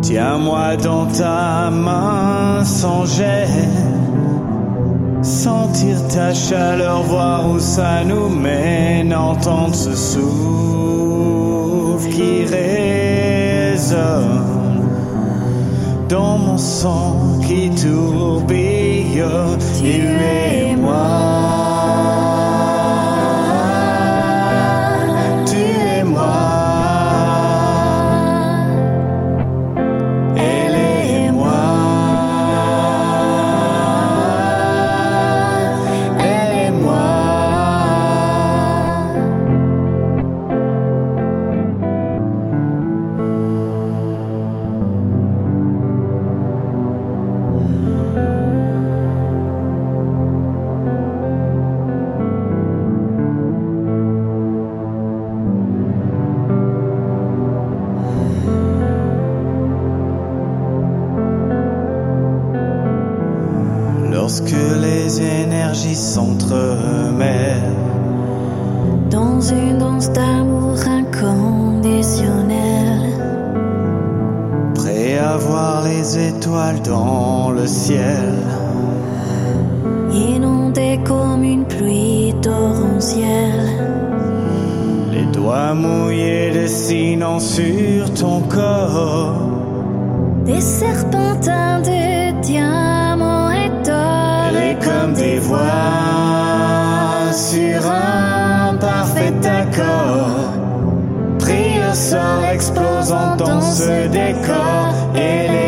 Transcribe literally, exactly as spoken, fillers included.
Tiens-moi dans ta main sans gêne, sentir ta chaleur, voir où ça nous mène, entendre ce souffle qui résonne dans mon sang qui tourbillonne. Tu es moi. Lorsque les énergies s'entremêlent dans une danse d'amour inconditionnel, prêt à voir les étoiles dans le ciel, inondées comme une pluie torrentielle, les doigts mouillés dessinant sur ton corps des serpentins de diamants et d'or, et comme des voix sur un parfait accord, pris au sort explosant dans ce décor, et les